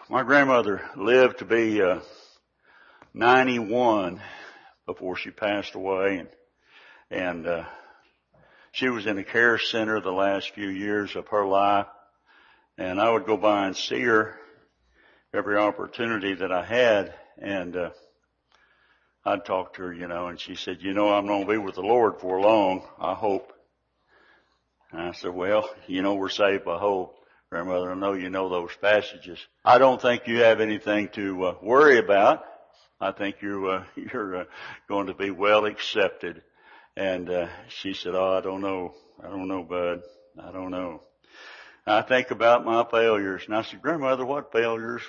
My grandmother lived to be 91 before she passed away, and she was in a care center the last few years of her life, and I would go by and see her every opportunity that I had, and I'd talk to her, and she said, I'm going to be with the Lord for long, I hope. And I said, well, we're saved by hope. Grandmother, I know you know those passages. I don't think you have anything to worry about. I think you're going to be well accepted. And she said, I don't know, bud. I don't know. I think about my failures. And I said, Grandmother, what failures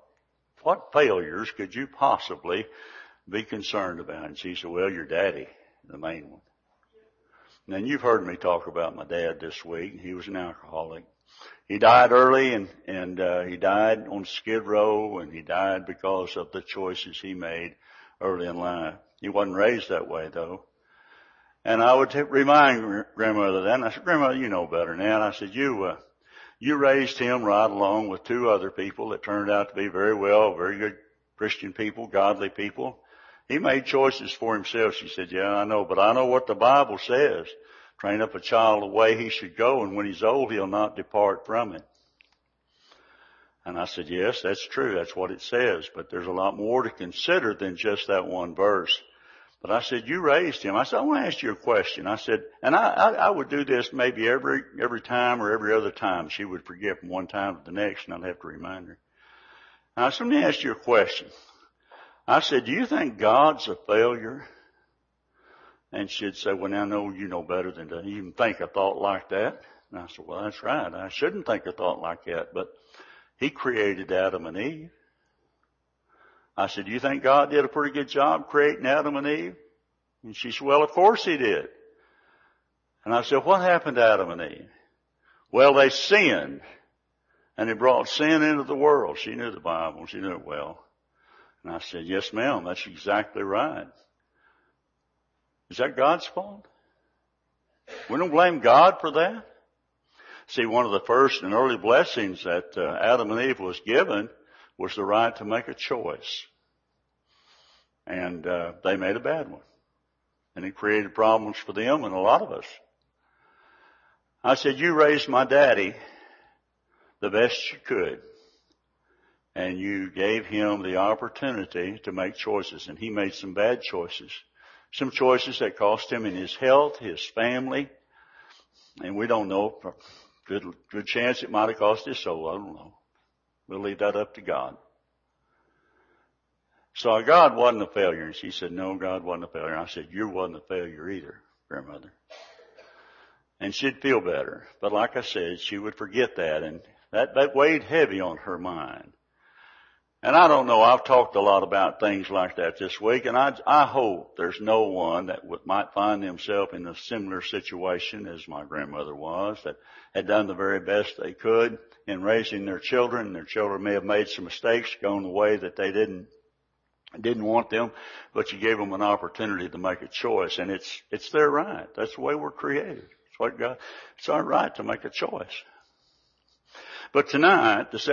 could you possibly be concerned about? And she said, well, your daddy, the main one. And you've heard me talk about my dad this week. He was an alcoholic. He died early and he died on Skid Row, and he died because of the choices he made early in life. He wasn't raised that way though. And I would remind Grandmother that, and I said, Grandmother, you know better than that. I said, you raised him right along with two other people that turned out to be very good Christian people, godly people. He made choices for himself. She said, yeah, I know, but I know what the Bible says. Train up a child the way he should go, and when he's old, he'll not depart from it. And I said, yes, that's true. That's what it says. But there's a lot more to consider than just that one verse. But I said, you raised him. I said, I want to ask you a question. I said, and I would do this maybe every time or every other time. She would forget from one time to the next, and I'd have to remind her. And I said, let me ask you a question. I said, do you think God's a failure? And she'd say, well, now, no, you know better than to even think a thought like that. And I said, well, that's right. I shouldn't think a thought like that. But he created Adam and Eve. I said, do you think God did a pretty good job creating Adam and Eve? And she said, well, of course he did. And I said, what happened to Adam and Eve? Well, they sinned. And it brought sin into the world. She knew the Bible. She knew it well. And I said, yes, ma'am, that's exactly right. Is that God's fault? We don't blame God for that. See, one of the first and early blessings that Adam and Eve was given was the right to make a choice. And they made a bad one. And it created problems for them and a lot of us. I said, you raised my daddy the best you could. And you gave him the opportunity to make choices. And he made some bad choices. Some choices that cost him in his health, his family. And we don't know. Good chance it might have cost his soul. I don't know. We'll leave that up to God. So God wasn't a failure. And she said, no, God wasn't a failure. I said, you wasn't a failure either, Grandmother. And she'd feel better. But like I said, she would forget that. And that weighed heavy on her mind. And I don't know, I've talked a lot about things like that this week, and I hope there's no one that might find themselves in a similar situation as my grandmother was, that had done the very best they could in raising their children. Their children may have made some mistakes, gone the way that they didn't want them, but you gave them an opportunity to make a choice, and it's their right. That's the way we're created. It's our right to make a choice. But this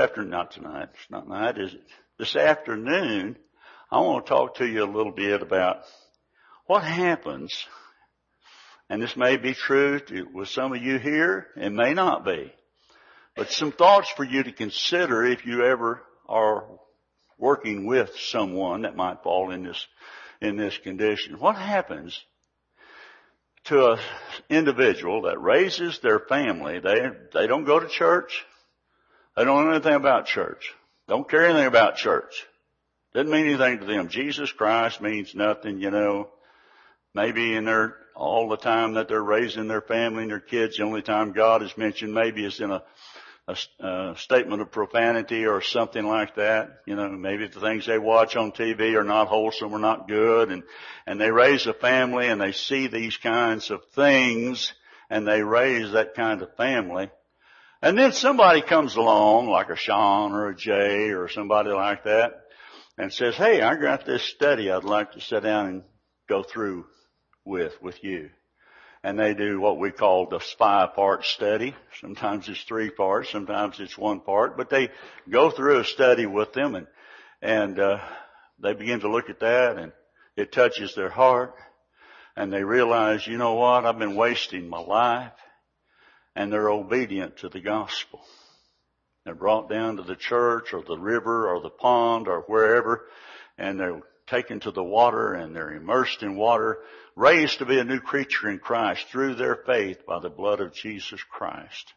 afternoon, I want to talk to you a little bit about what happens, and this may be true with some of you here, it may not be, but some thoughts for you to consider if you ever are working with someone that might fall in this condition. What happens to an individual that raises their family? They don't go to church. They don't know anything about church. Don't care anything about church. Doesn't mean anything to them. Jesus Christ means nothing, Maybe all the time that they're raising their family and their kids, the only time God is mentioned maybe is in a statement of profanity or something like that. Maybe the things they watch on TV are not wholesome or not good. And they raise a family and they see these kinds of things and they raise that kind of family. And then somebody comes along, like a Sean or a Jay or somebody like that, and says, hey, I got this study I'd like to sit down and go through with you. and they do what we call the 5-part study. Sometimes it's 3 parts, sometimes it's 1 part, but they go through a study with them and they begin to look at that and it touches their heart and they realize, you know what, I've been wasting my life, and they're obedient to the gospel. They're brought down to the church or the river or the pond or wherever, and they're taken to the water and they're immersed in water, raised to be a new creature in Christ through their faith by the blood of Jesus Christ.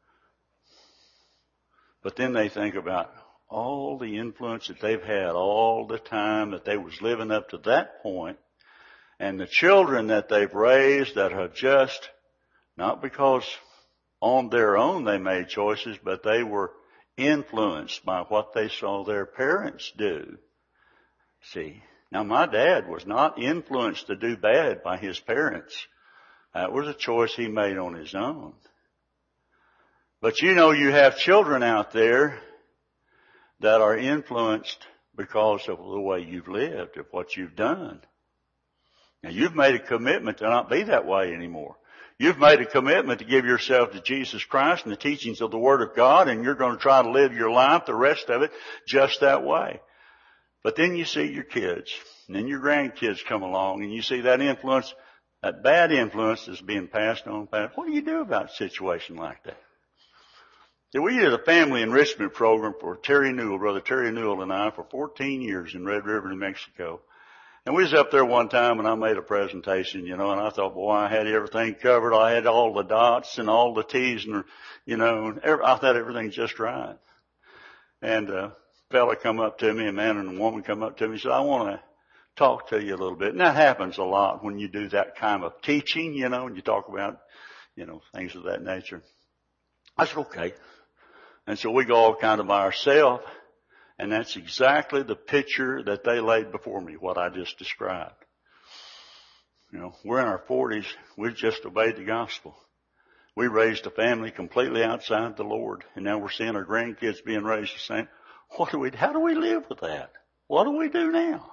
But then they think about all the influence that they've had all the time that they was living up to that point, and the children that they've raised that have just, not because on their own they made choices, but they were influenced by what they saw their parents do. See, now my dad was not influenced to do bad by his parents. That was a choice he made on his own. But you know, you have children out there that are influenced because of the way you've lived, of what you've done. Now you've made a commitment to not be that way anymore. You've made a commitment to give yourself to Jesus Christ and the teachings of the Word of God, and you're going to try to live your life, the rest of it, just that way. But then you see your kids, and then your grandkids come along, and you see that influence, that bad influence is being passed on. What do you do about a situation like that? See, we did a family enrichment program for Terry Newell, Brother Terry Newell and I, for 14 years in Red River, New Mexico. And we was up there one time and I made a presentation, and I thought, boy, I had everything covered. I had all the dots and all the T's and, I thought everything just right. And a fella come up to me, a man and a woman come up to me and said, I want to talk to you a little bit. And that happens a lot when you do that kind of teaching, and you talk about, things of that nature. I said, okay. And so we go all kind of by ourselves. And that's exactly the picture that they laid before me, what I just described. We're in our 40s. We've just obeyed the gospel. We raised a family completely outside the Lord. And now we're seeing our grandkids being raised the same. How do we live with that? What do we do now?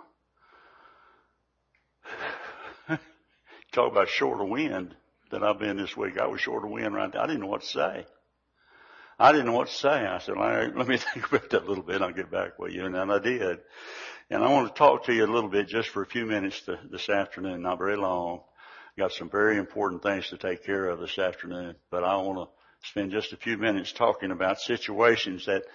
Talk about short of wind that I've been this week. I was short of wind right there. I didn't know what to say. I said, Larry, let me think about that a little bit. I'll get back with you. And then I did. And I want to talk to you a little bit just for a few minutes this afternoon, not very long. Got some very important things to take care of this afternoon. But I want to spend just a few minutes talking about situations that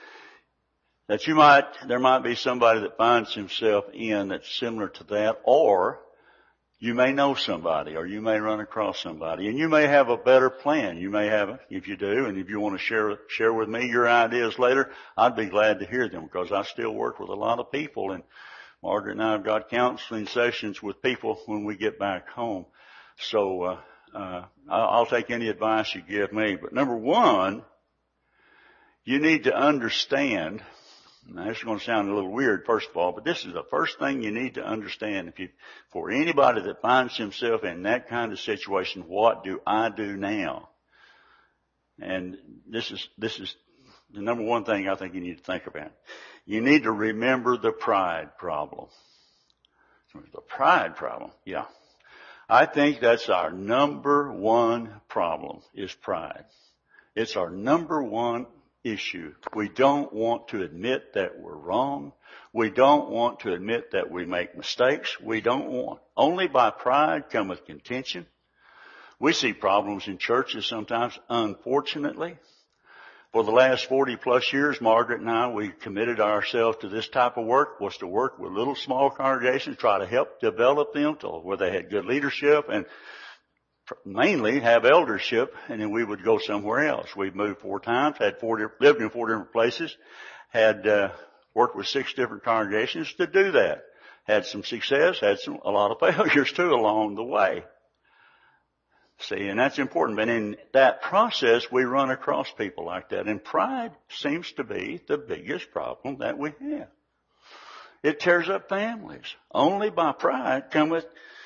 there might be somebody that finds himself in that's similar to that, or you may know somebody, or you may run across somebody, and you may have a better plan. You may have it, if you do, and if you want to share with me your ideas later, I'd be glad to hear them, because I still work with a lot of people, and Margaret and I have got counseling sessions with people when we get back home. So I'll take any advice you give me. But number one, you need to understand. Now, this is going to sound a little weird, first of all, but this is the first thing you need to understand. For anybody that finds himself in that kind of situation, what do I do now? And this is the number one thing I think you need to think about. You need to remember the pride problem. The pride problem, yeah. I think that's our number one problem, is pride. It's our number one issue. We don't want to admit that we're wrong. We don't want to admit that we make mistakes. Only by pride cometh contention. We see problems in churches sometimes, unfortunately. For the last 40 plus years, Margaret and I, we committed ourselves to this type of work, was to work with little small congregations, try to help develop them to where they had good leadership and mainly have eldership, and then we would go somewhere else. We've moved 4 times, lived in 4 different places, had worked with 6 different congregations to do that. Had some success, had a lot of failures too along the way. See, and that's important. But in that process, we run across people like that, and pride seems to be the biggest problem that we have. It tears up families. Only by pride cometh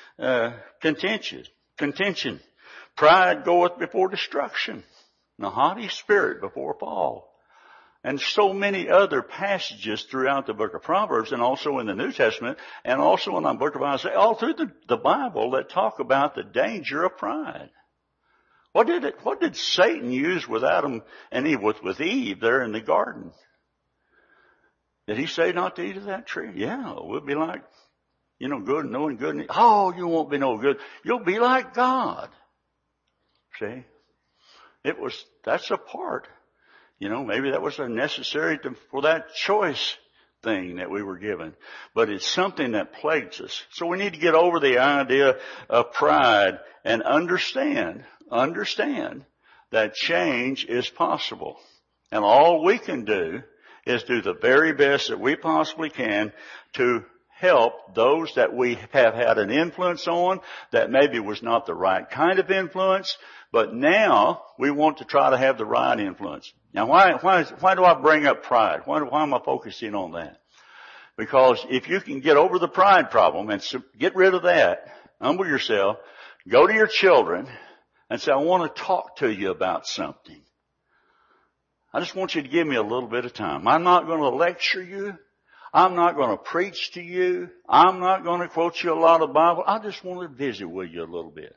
contention. Pride goeth before destruction, and a haughty spirit before fall. And so many other passages throughout the book of Proverbs and also in the New Testament and also in the book of Isaiah, all through the Bible that talk about the danger of pride. What did Satan use with Adam and Eve, with Eve there in the garden? Did he say not to eat of that tree? Yeah, we'll be like, good, knowing good. And oh, you won't be no good. You'll be like God. See? That's a part. Maybe that was necessary for that choice thing that we were given. But it's something that plagues us. So we need to get over the idea of pride and understand that change is possible. And all we can do is do the very best that we possibly can to help those that we have had an influence on that maybe was not the right kind of influence, but now we want to try to have the right influence. Now why do I bring up pride? Why am I focusing on that? Because if you can get over the pride problem and get rid of that, humble yourself, go to your children and say, I want to talk to you about something. I just want you to give me a little bit of time. I'm not going to lecture you. I'm not going to preach to you. I'm not going to quote you a lot of Bible. I just want to visit with you a little bit.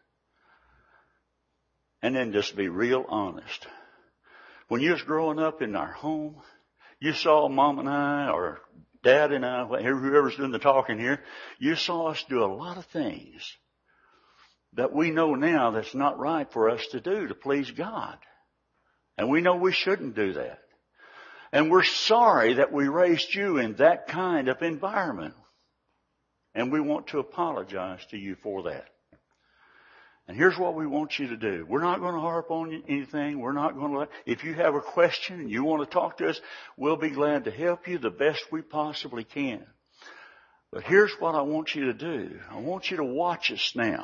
And then just be real honest. When you was growing up in our home, you saw Mom and I, or Dad and I, whoever's doing the talking here, you saw us do a lot of things that we know now that's not right for us to do to please God. And we know we shouldn't do that. And we're sorry that we raised you in that kind of environment. And we want to apologize to you for that. And here's what we want you to do. We're not going to harp on anything. We're not going to if you have a question and you want to talk to us, we'll be glad to help you the best we possibly can. But here's what I want you to do. I want you to watch us now.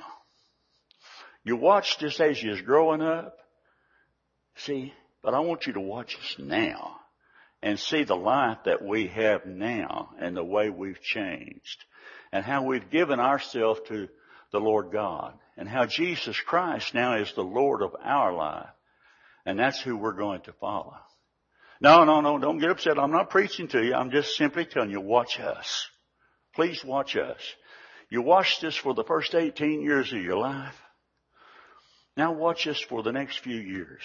You watched us as you was growing up. See, but I want you to watch us now and see the life that we have now and the way we've changed and how we've given ourselves to the Lord God and how Jesus Christ now is the Lord of our life. And that's who we're going to follow. No, don't get upset. I'm not preaching to you. I'm just simply telling you, watch us. Please watch us. You watched us for the first 18 years of your life. Now watch us for the next few years.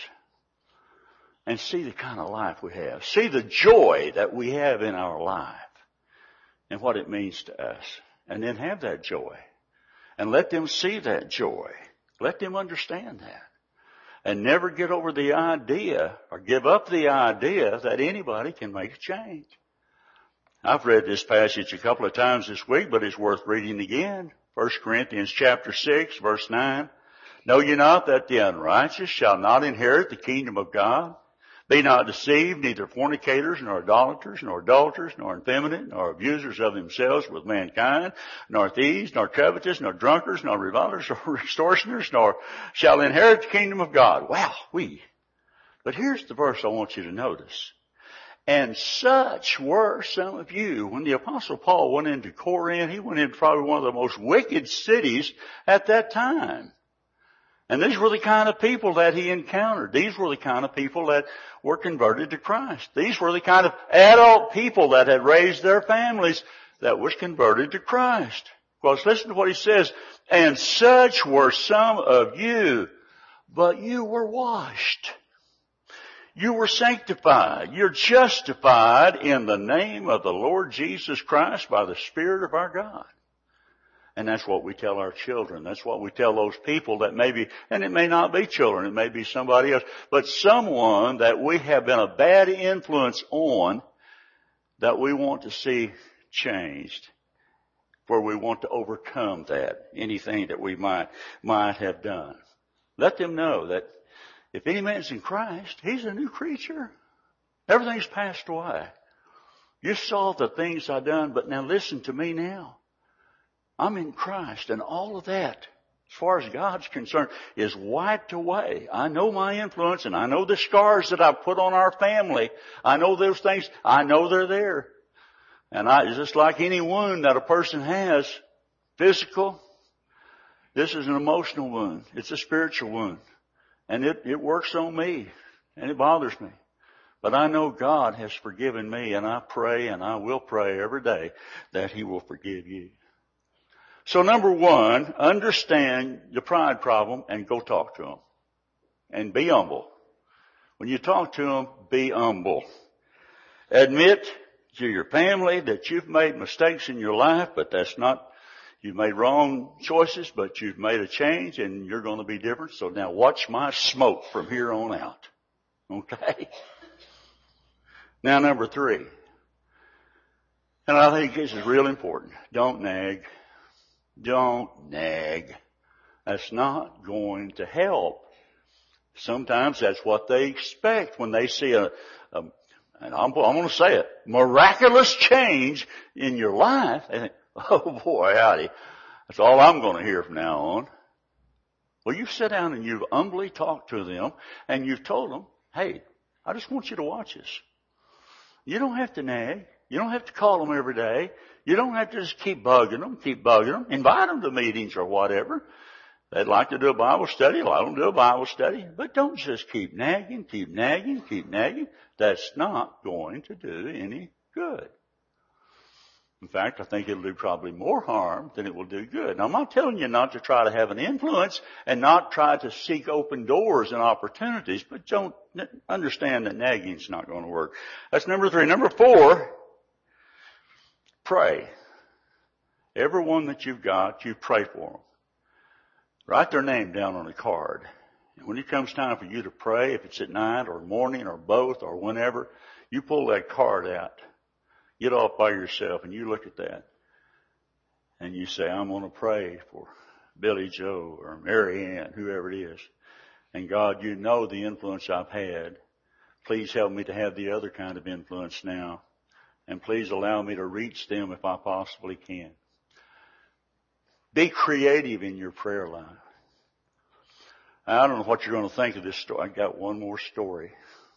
And see the kind of life we have. See the joy that we have in our life. And what it means to us. And then have that joy. And let them see that joy. Let them understand that. And never get over the idea or give up the idea that anybody can make a change. I've read this passage a couple of times this week, but it's worth reading again. 1 Corinthians chapter 6, verse 9. Know ye not that the unrighteous shall not inherit the kingdom of God? Be not deceived, neither fornicators, nor idolaters, nor adulterers, nor effeminate, nor abusers of themselves with mankind, nor thieves, nor covetous, nor drunkards, nor revilers, nor extortioners, nor shall inherit the kingdom of God. Wow, But here's the verse I want you to notice. And such were some of you. When the Apostle Paul went into Corinth, he went into probably one of the most wicked cities at that time. And these were the kind of people that he encountered. These were the kind of people that were converted to Christ. These were the kind of adult people that had raised their families that was converted to Christ. Because listen to what he says. And such were some of you, but you were washed. You were sanctified. You're justified in the name of the Lord Jesus Christ by the Spirit of our God. And that's what we tell our children. That's what we tell those people that maybe, and it may not be children, it may be somebody else, but someone that we have been a bad influence on that we want to see changed, where we want to overcome that, anything that we might have done. Let them know that if any man's in Christ, he's a new creature. Everything's passed away. You saw the things I've done, but now listen to me now. I'm in Christ, and all of that, as far as God's concerned, is wiped away. I know my influence, and I know the scars that I've put on our family. I know those things. I know they're there. And just like any wound that a person has, physical, this is an emotional wound. It's a spiritual wound. And it works on me, and it bothers me. But I know God has forgiven me, and I pray, and I will pray every day that He will forgive you. So number one, understand the pride problem and go talk to Him. And be humble. When you talk to Him, be humble. Admit to your family that you've made mistakes in your life, but that's not, you've made wrong choices, but you've made a change and you're going to be different. So now watch my smoke from here on out. Okay? Now number three. And I think this is real important. Don't nag. Don't nag. That's not going to help. Sometimes that's what they expect when they see and I'm going to say it, miraculous change in your life. They think, oh boy, howdy. That's all I'm going to hear from now on. Well, you sit down and you've humbly talked to them and you've told them, hey, I just want you to watch this. You don't have to nag. You don't have to call them every day. You don't have to just keep bugging them. Invite them to meetings or whatever. They'd like to do a Bible study. Let them do a Bible study. But don't just keep nagging. That's not going to do any good. In fact, I think it'll do probably more harm than it will do good. Now, I'm not telling you not to try to have an influence and not try to seek open doors and opportunities, but don't understand that nagging's not going to work. That's number three. Number four, pray. Everyone that you've got, you pray for them. Write their name down on a card. And when it comes time for you to pray, if it's at night or morning or both or whenever, you pull that card out. Get off by yourself and you look at that. And you say, I'm going to pray for Billy Joe or Mary Ann, whoever it is. And God, you know the influence I've had. Please help me to have the other kind of influence now. And please allow me to reach them if I possibly can. Be creative in your prayer life. I don't know what you're going to think of this story. I got one more story,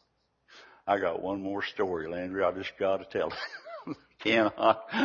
Landry. I just got to tell it. Can I?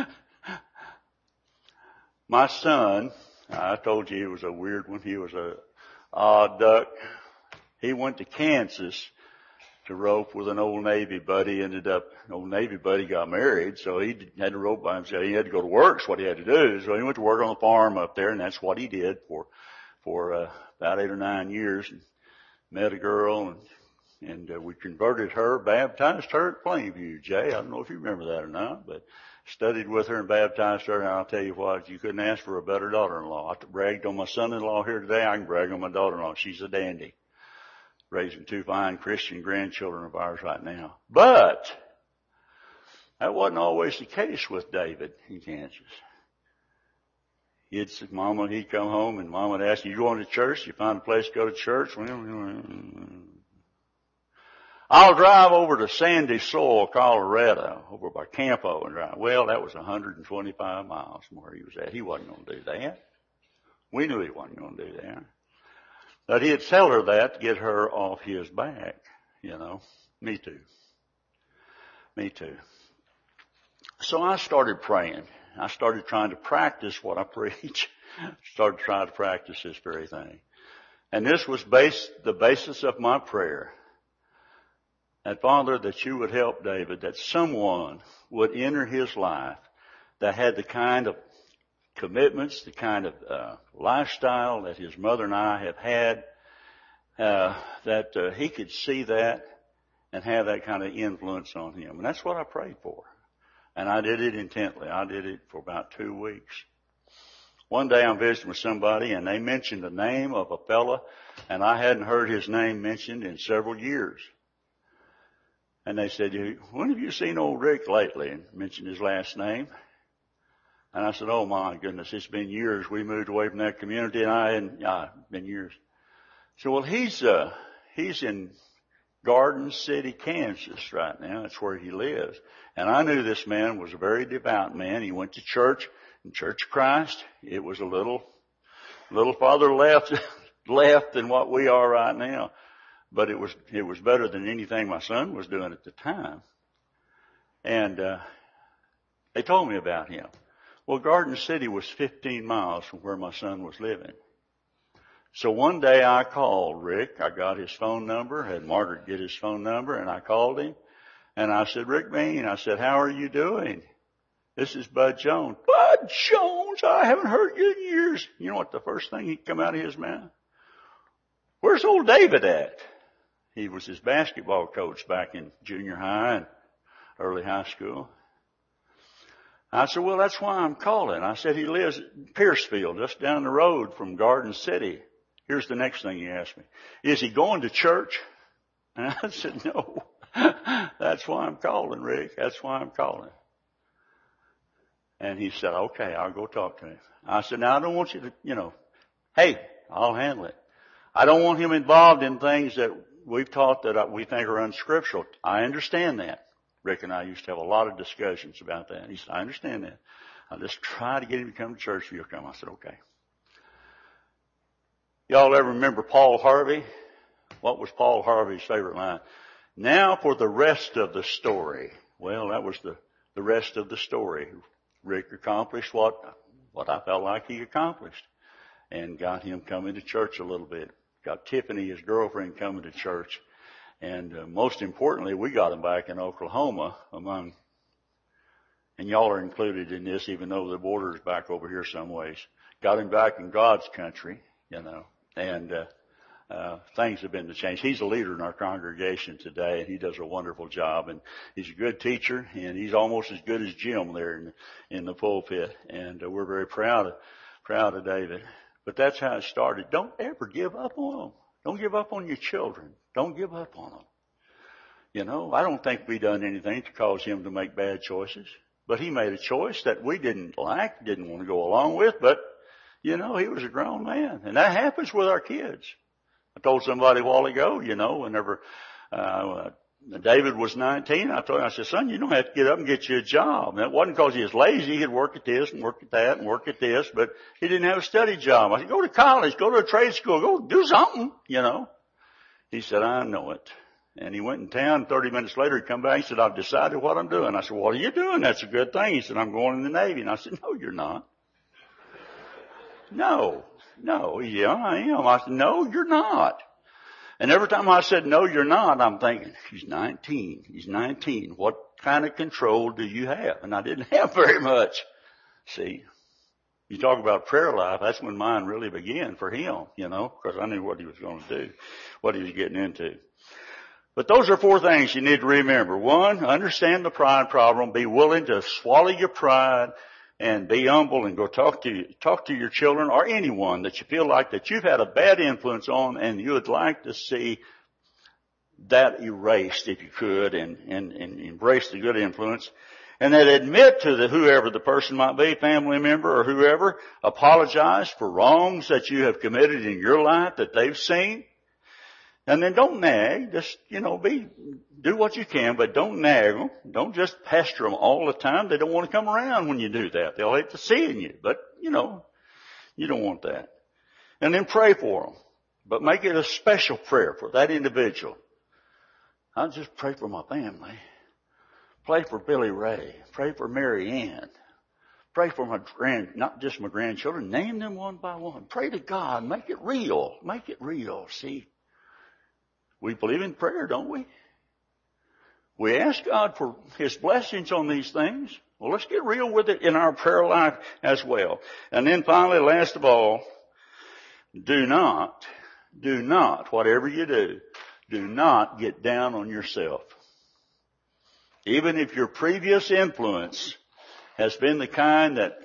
My son, I told you he was a weird one. He was a odd duck. He went to Kansas to rope with an old Navy buddy. Old Navy buddy got married, so he had to rope by himself. He had to go to work. That's what he had to do. So he went to work on the farm up there, and that's what he did for about 8 or 9 years. And met a girl, and we converted her, baptized her at Plainview, Jay. I don't know if you remember that or not, but studied with her and baptized her. And I'll tell you what, you couldn't ask for a better daughter-in-law. I bragged on my son-in-law here today. I can brag on my daughter-in-law. She's a dandy. Raising 2 fine Christian grandchildren of ours right now. But that wasn't always the case with David in Kansas. He'd come home and Mama would ask, you going to church? You find a place to go to church? Well, I'll drive over to Sandy Soil, Colorado, over by Campo and drive. Well, that was 125 miles from where he was at. He wasn't going to do that. We knew he wasn't going to do that. But he'd tell her that to get her off his back, you know. Me too. So I started praying. I started trying to practice what I preach. Started trying to practice this very thing. And this was the basis of my prayer. And Father, that you would help David, that someone would enter his life that had the kind of commitments, the kind of lifestyle that his mother and I have had, that he could see that and have that kind of influence on him. And that's what I prayed for. And I did it intently. I did it for about 2 weeks. One day I'm visiting with somebody and they mentioned the name of a fella, and I hadn't heard his name mentioned in several years. And they said, when have you seen old Rick lately? And mentioned his last name. And I said, oh my goodness, it's been years. We moved away from that community and been years. So, well, he's in Garden City, Kansas right now. That's where he lives. And I knew this man was a very devout man. He went to church, in Church of Christ. It was a little farther left than what we are right now. But it was better than anything my son was doing at the time. And, they told me about him. Well, Garden City was 15 miles from where my son was living. So one day I called Rick. I got his phone number, had Margaret get his phone number, and I called him. And I said, Rick Bean, I said, how are you doing? This is Bud Jones. Bud Jones, I haven't heard you in years. You know what the first thing he'd come out of his mouth? Where's old David at? He was his basketball coach back in junior high and early high school. I said, well, that's why I'm calling. I said, he lives in Piercefield, just down the road from Garden City. Here's the next thing he asked me. Is he going to church? And I said, no. That's why I'm calling, Rick. That's why I'm calling. And he said, okay, I'll go talk to him. I said, now I don't want you to, hey, I'll handle it. I don't want him involved in things that we've taught that we think are unscriptural. I understand that. Rick and I used to have a lot of discussions about that. He said, I understand that. I'll just try to get him to come to church if you'll come. I said, okay. Y'all ever remember Paul Harvey? What was Paul Harvey's favorite line? Now for the rest of the story. Well, that was the rest of the story. Rick accomplished what I felt like he accomplished and got him coming to church a little bit. Got Tiffany, his girlfriend, coming to church. And most importantly, we got him back in Oklahoma and y'all are included in this even though the border's back over here some ways. Got him back in God's country, and things have been to change. He's a leader in our congregation today, and he does a wonderful job. And he's a good teacher, and he's almost as good as Jim there in the pulpit. And we're very proud of David. But that's how it started. Don't ever give up on them. Don't give up on your children. Don't give up on them. I don't think we done anything to cause him to make bad choices. But he made a choice that we didn't like, didn't want to go along with. But, he was a grown man. And that happens with our kids. I told somebody a while ago, whenever David was 19, I told him, I said, son, you don't have to get up and get you a job. And it wasn't because he was lazy. He'd work at this and work at that and work at this, but he didn't have a study job. I said, go to college, go to a trade school, go do something, He said, I know it. And he went in town. 30 minutes later, he come back. He said, I've decided what I'm doing. I said, what are you doing? That's a good thing. He said, I'm going in the Navy. And I said, no, you're not. No, yeah, I am. I said, no, you're not. And every time I said, no, you're not, I'm thinking, he's 19. He's 19. What kind of control do you have? And I didn't have very much. See, you talk about prayer life, that's when mine really began for him, because I knew what he was going to do, what he was getting into. But those are 4 things you need to remember. 1, understand the pride problem. Be willing to swallow your pride and be humble and go talk to your children or anyone that you feel like that you've had a bad influence on and you would like to see that erased if you could and embrace the good influence. And then admit to whoever the person might be, family member or whoever, apologize for wrongs that you have committed in your life that they've seen. And then don't nag. Just, do what you can, but don't nag them. Don't just pester them all the time. They don't want to come around when you do that. They'll hate to seeing you, but, you don't want that. And then pray for them. But make it a special prayer for that individual. I'll just pray for my family. Pray for Billy Ray. Pray for Mary Ann. Pray for not just my grandchildren. Name them one by one. Pray to God. Make it real. Make it real. See? We believe in prayer, don't we? We ask God for His blessings on these things. Well, let's get real with it in our prayer life as well. And then finally, last of all, do not, whatever you do not get down on yourself. Even if your previous influence has been the kind that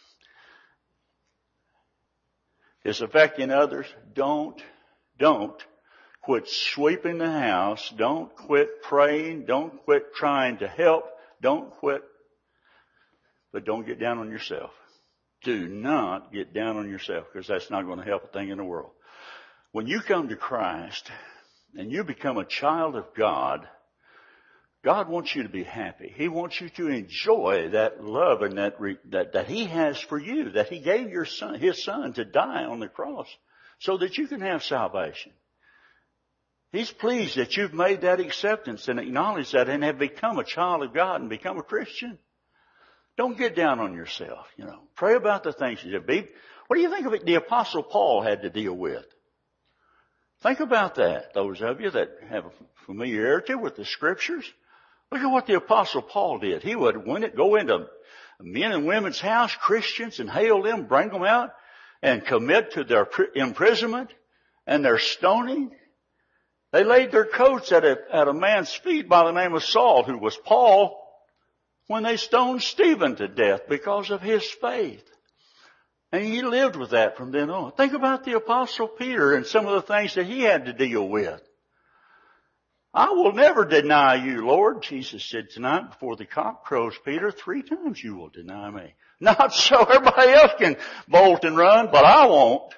is affecting others, don't quit sweeping the house. Don't quit praying. Don't quit trying to help. Don't quit. But don't get down on yourself. Do not get down on yourself because that's not going to help a thing in the world. When you come to Christ and you become a child of God, God wants you to be happy. He wants you to enjoy that love and that He has for you, that He gave His Son to die on the cross so that you can have salvation. He's pleased that you've made that acceptance and acknowledged that and have become a child of God and become a Christian. Don't get down on yourself, Pray about the things you did. What do you think of it the Apostle Paul had to deal with? Think about that, those of you that have familiarity with the Scriptures. Look at what the Apostle Paul did. He would go into men and women's house, Christians, and hail them, bring them out, and commit to their imprisonment and their stoning. They laid their coats at a man's feet by the name of Saul, who was Paul, when they stoned Stephen to death because of his faith. And he lived with that from then on. Think about the Apostle Peter and some of the things that he had to deal with. I will never deny you, Lord, Jesus said tonight before the cock crows, Peter, 3 times you will deny me. Not so everybody else can bolt and run, but I won't.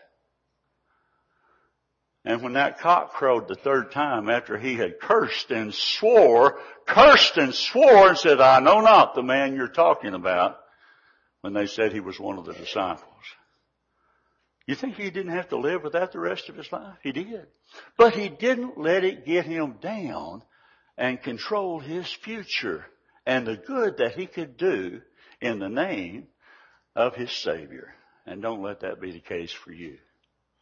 And when that cock crowed the 3rd time after he had cursed and swore and said, I know not the man you're talking about, when they said he was one of the disciples. You think he didn't have to live with that the rest of his life? He did. But he didn't let it get him down and control his future and the good that he could do in the name of his Savior. And don't let that be the case for you.